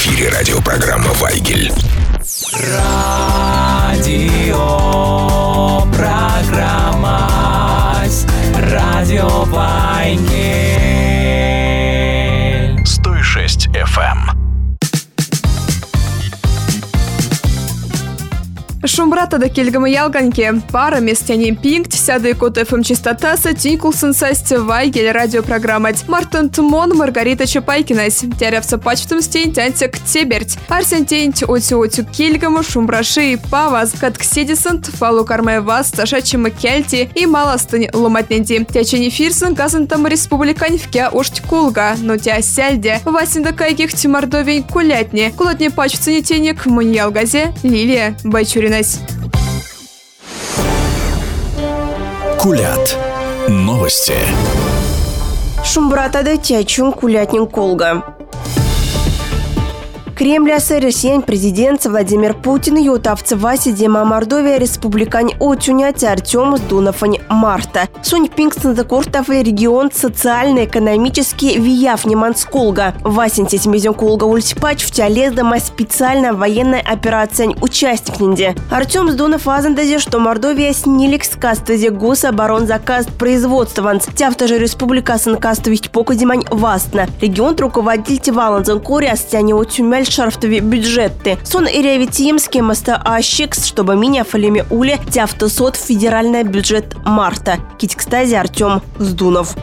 эфире радиопрограмма «Вайгель». Радиопрограмма «Радио Вайгель». 106 FM. Шумбрата да кельгамы ялганке. Пара местянин пинкт, сяды кот ФМ частотаса, тинкулсын састи Вайгель радиопрограммать. Мартин Тмон, Маргарита Чапайкинась. Тярявса пачтым стень тянтик теберть. Арсен тень отю кельгамы, шумбраши и паваз. Каткседисант, фалу кармай вас, сашачимы кельти и маластынь ломатненди. Тячени фирсын газантам республикань вкя ошт кулга, но тя сяльде. Васинда кайгих тимардовень кулятни. Кулатни пачцыни тенек, муньял газе, Лилия Байчурина. Кулят. Новости. Шумбрата да тячун кулятнин колга. Кремля Россиян президент Владимир Путин ютавцы Васи Дема Мордовия республикань отюнять Артем Сдуновань Марта. Сунь Пингстон закуртовый регион социально-экономический вияв немансколга. Васин сетмезен колга ульспач в тялездама специальная военная операция участник нинде. Артем Сдунов азандазе, что Мордовия снилик скаствазе гособоронзаказ производства. Тявта же республика санкастовить покудимань вастна. Регион руководитель Валанзан Кори стяне отюмяль шарфтове бюджеты. Сон и ревитиемские моста Ащикс, чтобы меня фалиме уле тявто сот федеральный бюджет марта. Китькстази Артем Сдунов.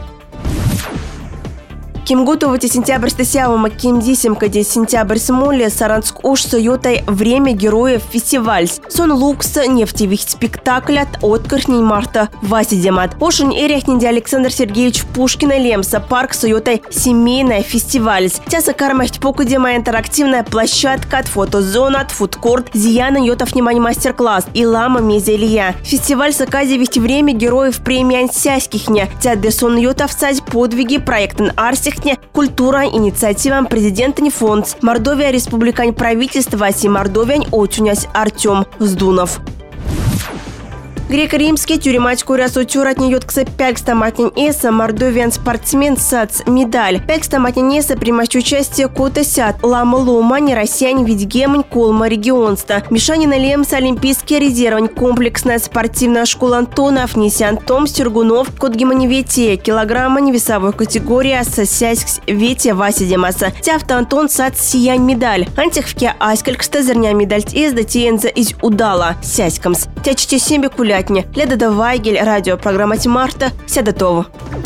Ким готовите сентябрь стасявома, ким десемка сентябрь смоле Саранск уж соютай время героев фестиваль. Сон лукса нефтевих спектаклят открытней марта Васидемат. Ошень эрехнинди Александр Сергеевич Пушкина Лемса парк соютай семейная фестиваль. Тяса кармахть покудема интерактивная площадка от фотозона, от фудкорт, зияна йотов внимание мастер-класс и лама мезелья. Фестиваль сакази ведь время героев премии ансяськихня. Тяде сон йотов сать подвиги проектен арсих культура инициатива президента фонд Мордовия республикань правительства Аси Мордовиань отюнясь Артем Сдунов. Греко-римский тюремач курясу тюрат не йоткса пялькстаматнин эса мордовиан спортсмен сац медаль. Пялькстаматнин эса примащ участие кота сят лама лома не россияне видгемань колма регионста. Мишанина Лемса олимпийский резервань комплексная спортивная школа Антонов Несян Том Сергунов кот гемоневетия килограмма невесовой категории сосясь ветия Вася Демаса. Тявта Антон сац сиянь медаль. Антихвке аскалькста зерня медаль эзда тиенза из удала сяськамс. Тячте сембе кулять. Леда да Вайгель, радиопрограмма Марта, вся готова.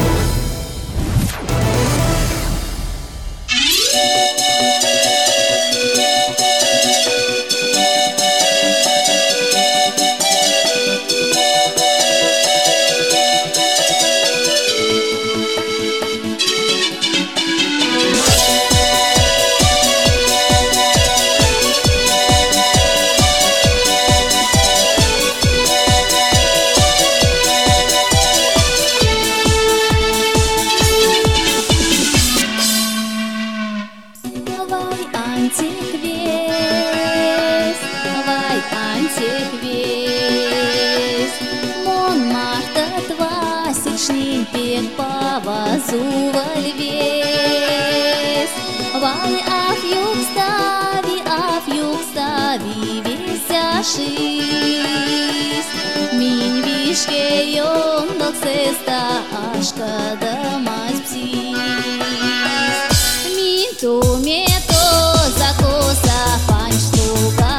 Вай афюк стави весяшись. Минь вишке йондал сеста ашка да мать птиц. Минь тумето закоса пань штука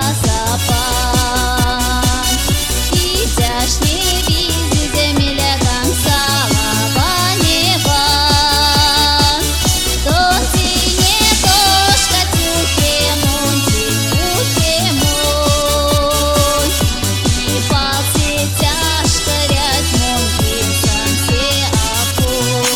сапан. И тяжне визи земля гансала ваневан. Тоти не тошка тюхемон, тюхемон. И палцы тяжко рядь мон, ким сам се апон.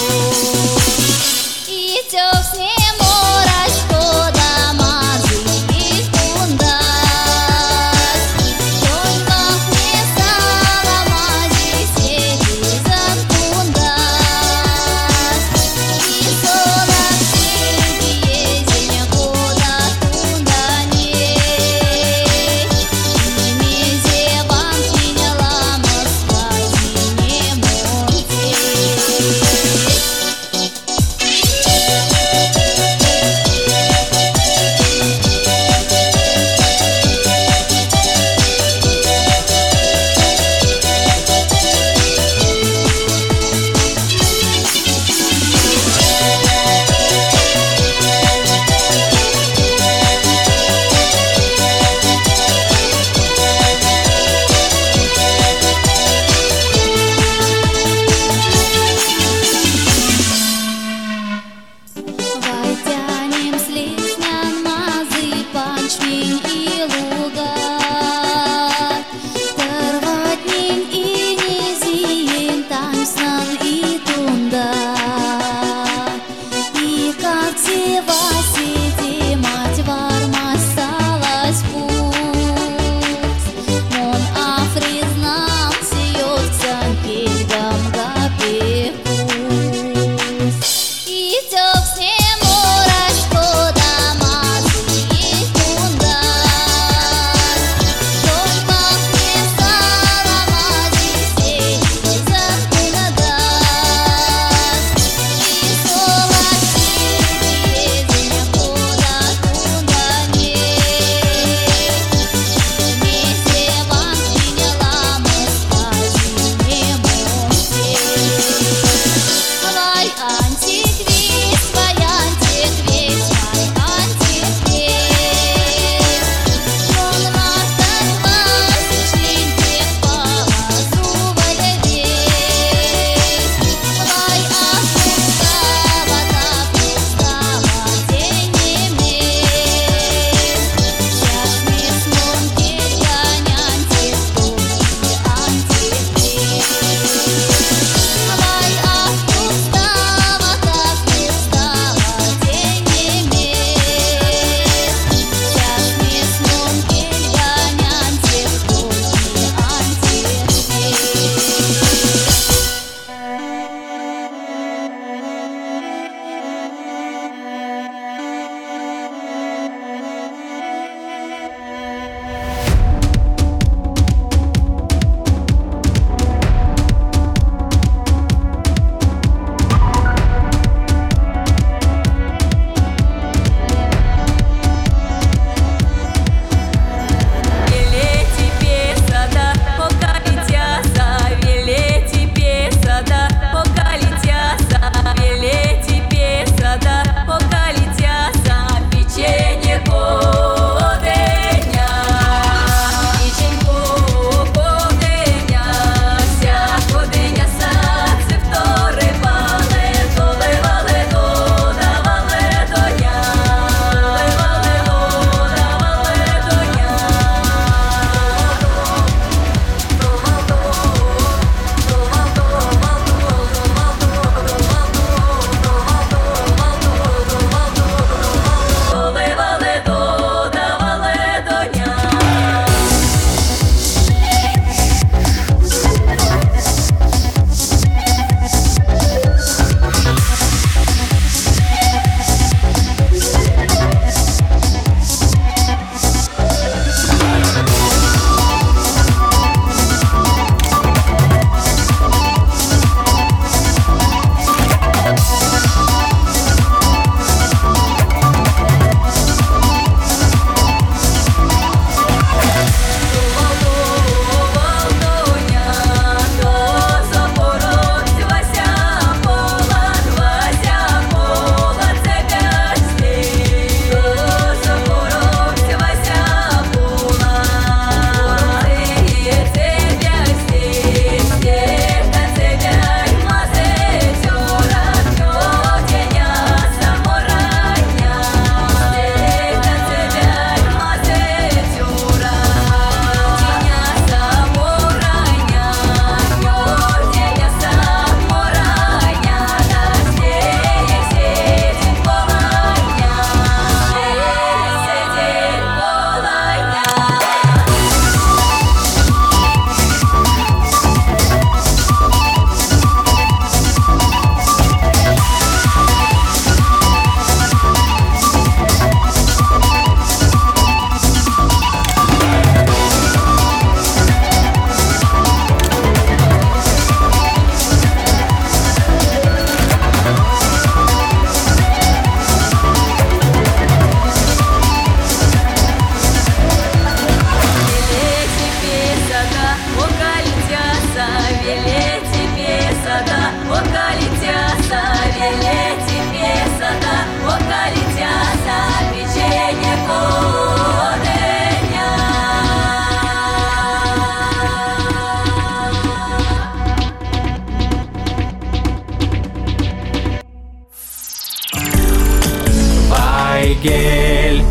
Вайгель.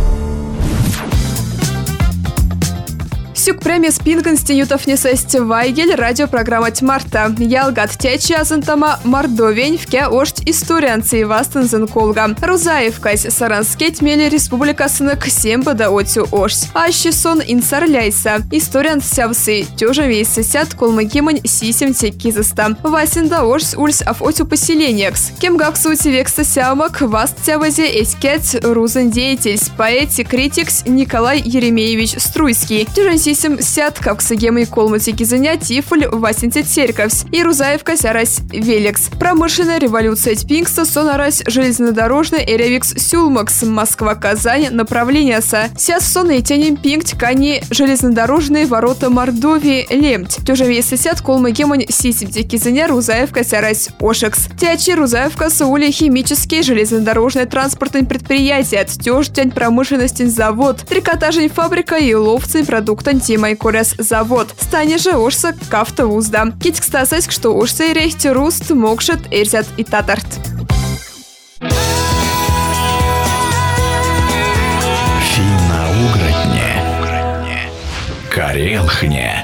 Сюк премия спингонстинютов несесть Вайгель, радиопрограмма Тмарта. Ялгат течи азантама Мордовень вке ошт историанцы вастынзын колга. Рузаевкась саранскет мели республикасынок сембада отю ошт. Ащисон инсарляйса. Историант сявсы тёжа вейсы сят колмагемань сисемте кизыста. Васинда ошт ульс аф отю поселениякс. Кемгак сути векса сямак васт тявазе эскет рузын деятельс поэти критикс Николай Еремеевич Струйский. Сисем сят как сагемы колматики занятий фуль Васинте Церковс и Рузаевка сярась Великс. Промышленная революция Тпингста сонарась железнодорожный эревикс Сюлмакс Москва-Казань направление са. Сяс сон и тянем пинкт кани железнодорожные ворота Мордовии Лемть. Тёже весы сят колмагемань сисемте кизаня Рузаевка сярась Ошекс. Тячи Рузаевка саули химический железнодорожный транспортный предприятие. Тёж тянь промышленности завод. Трикотажень фабрика и ловцень продукта Тимай Коряс завод. Стане же ошса кафта узда. Китик стасайск, что ошса и рейхти руст мокшет эрзят и татарт. Финно-угротне. Карелхне.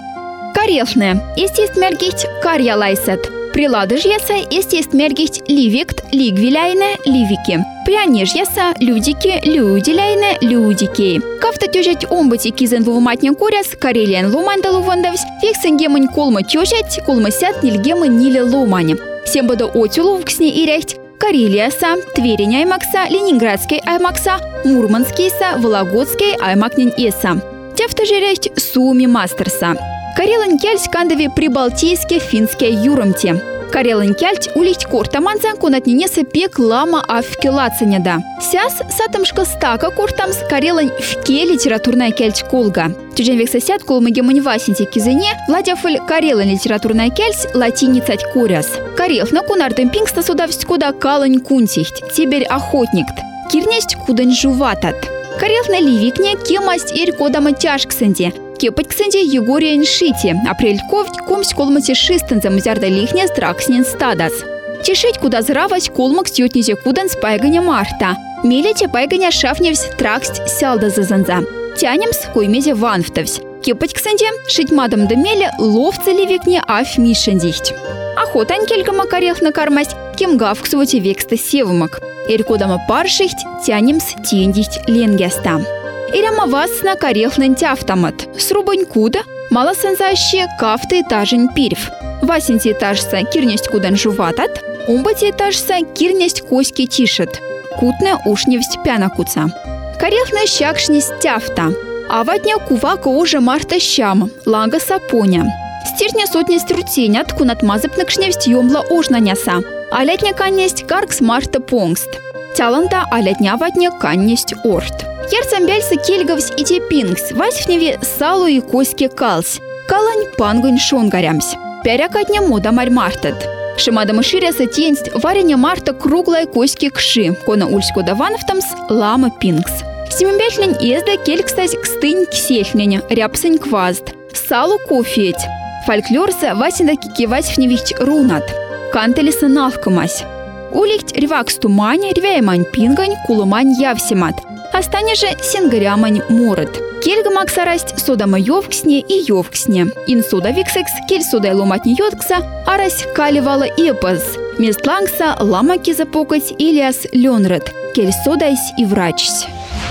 Карелхне. Естест мергихт карьялайсет. Приладыжьяса естест мергихт ливект лигвиляйне ливики. Прянижьяса людики людиляйне людики. Кафта тёжать омбати кизен лувматня коряс карелиан луманда лувандавс. Фексенгемань колма тёжать колмасят нильгема ниле лумане. Сембада отюлувксне и рехть. Карелияса, Тверень аймакса, Ленинградский аймакса, Мурманскийса, Вологодский аймакнин эса. Тефта же рехть суми мастерса. Карелан кельть кандови прибалтийске финске юромте. Карелан кельть улить кортаманза конатненеса пек лама афкелацанеда. Сяс сатамшка стака кортамс карелан вке литературная кельть колга. Тюжен вексасят колмагемань васинте кизене владяфль карелан литературная кельть латиницать коряс. Карелна кунартем пингста судавсть куда калань кунтихть, теперь охотникт. Кирнесть кудань жуватат. Карелна ливикне кемасть ирь кодама тяжксенде. Кепать ксенде Егория Шити, апрельковь комсть колмати шистенза мзярда лихня стракснен стадас. Тешить куда зравать колмак стютнизе кудан спайганя марта. Мелите пайганя шафневсь траксть сялда зазанза. Тянемс коймезе ванфтовсь. Кепать ксенде шить мадам да меле ловцы ливикне аф мишендихть. Охотань кельгама карелхна кармасть кемгав ксвоти векста севмак. Иркодама паршихть тянемс тендихть ленгеста. Иряма вас на карелхнен тяфтамат. Срубань куда, мало сензаще кафты этажень пирв. Васинти этажса кирнесть кудан жуватат, умбати этажса кирнесть коськи тишет. Кутне ушневсть пяна куца. Карелхна щакшнесть тяфта. Аватня кувака уже марта щам, ланга сапоня. Стирня сотня струтенят, кунат мазапнакшневсть ёмла ожнаняса. Алятня каннесть каркс марта понгст. Тяланда алятня ватня каннесть орт. Ярцамбельса кельгавс и тепингс, васьфневи салу и коське калс. Калань пангунь шонгарямс. Пярякатня мода марь мартат. Шимада мыширяса тенсть варенья марта круглая коське кши, кона ульско давановтамс лама пингс. Семимбельтлень езда кельгстась кстынь ксельхнень, ряпсынь квазд. Салу кофеять. Фольклорса васинда кикевасьфневихть рунат. Кантелиса навкамась. Улихть ревакс тумань, ревяемань пингань, кулумань явсимат. Остане же сингарямань морот. Кельга максарасть содама йовксне и йовксне. Ин сода виксекс кель сода ломатни йоткса, арась каливала эпаз. Местлангса ламаки запокать илиас ленрет. Кель содайсь и врачсь.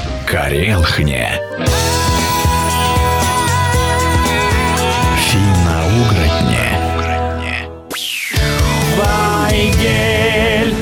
Карелхне. Финно-угротне. Вайгель.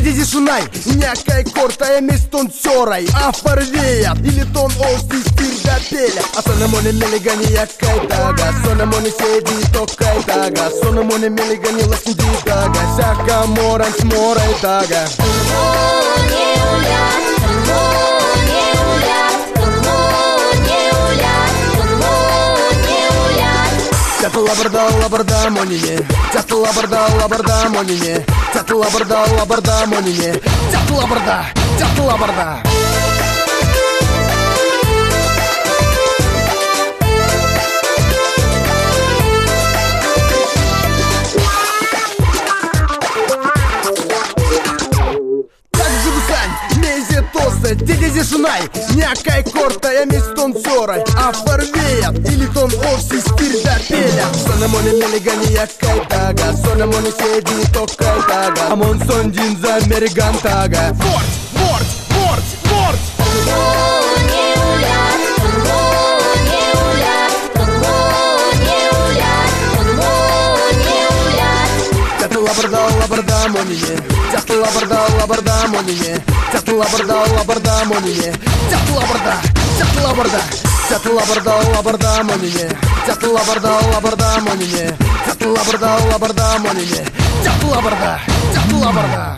Някай корта е местон цорай, а фарвеят или тон ости стирда пеля. А сонамоне мелигани якайтага, сонамоне седи токайтага, сонамоне мелигани ласинди тага, сяка моран сморайтага. Чаты лабарда монине, чаты лабарда монине, чаты лабарда монине, чаты лабарда. Дедези шунай, някай корта я мистон сорай, а фарвеят или тон овси спирда пеля. Сонамоне мелигани якай тага, сонамоне седи токай тага, амон сон джинза мериган тага. Борт! Чаты лабарда монине, чаты лабарда монине, чаты лабарда монине, чаты лабарда монине, чаты лабарда монине, чаты лабарда монине, чаты лабарда.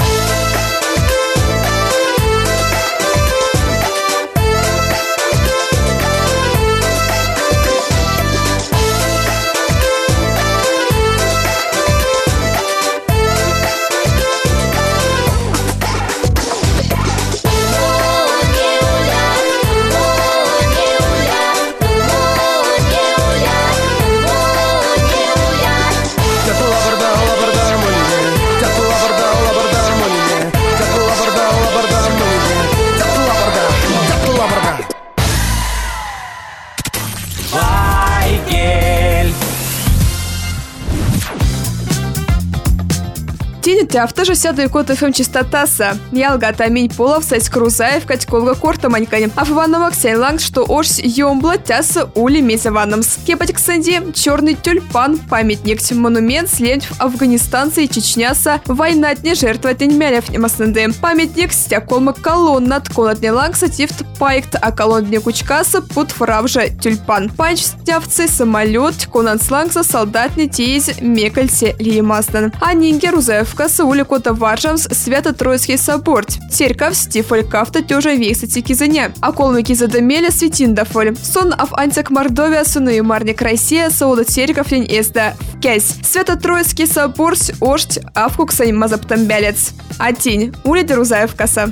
Тяфта же сяду кот ФМ чистотаса. Ялга тамень полов сайс крузаев катьколга корта маньканем. А в Ивановак сейланг, что ошь ёмбла тяса ули мезаванамс. Кепать к санде черный тюльпан, памятник, монумент след в Афганистанце и Чечняса, война дне жертва теньмялев немасненды. Памятник стяколма колонна, тколотне ланг сатифт пайкт, а колонне кучкаса пут фравжа тюльпан. Панч стявцы самолет, конанслангса солдатни тейз мекальсе лиемаснен. А нинге рузаевка уликота Варшамс Свято-Троицкий собор. Церковь стифоль кафта тёжа вейсати кизаня. А колмики задамеля светиндафоль. Сон аф антик Мордовия суну и марник Россия сауда церковь лень эсда в кязь. Свято-Троицкий собор ошт авкуксань мазаптамбялец. А тень улиди Рузаевкаса.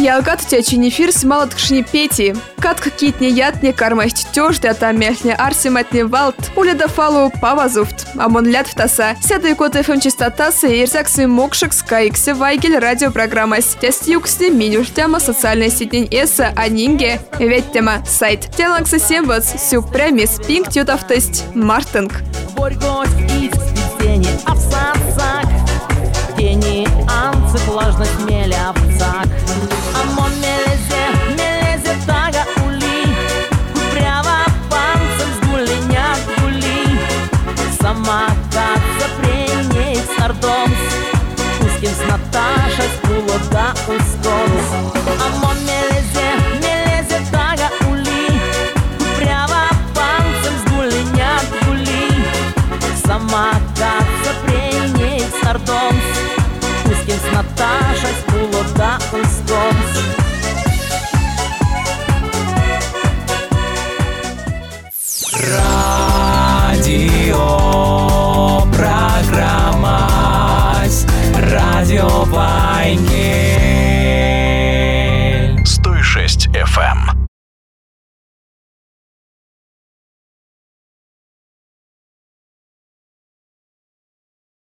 ялгат тячи эфир смалат кшни пети. Катк китне ятне кармасть тёж да там мяхне арсиматне валт. Уляда фалу павазуфт. Амон лят втаса. Сяда и кот FM частотаса и ирзаксы мокшик скайксе вайгель радиопрограммась. Тестюксне минюш тема социальная сетень эса анинге. Ведь тема сайт. Теланкса сембац сю премис пинк тютафтесть мартинг. Борьгось и спидзени абсацак. Тени анцы влажность мелявцак. Амон мелезе тага ули. Прямо панцем с гуленят гули. Сама катца преней сардомс. Уским с Наташей с кулода ускорс. Амон мелезе тага ули. Прямо панцем с гуленят гули. Сама катца преней сардомс. Уским с Наташей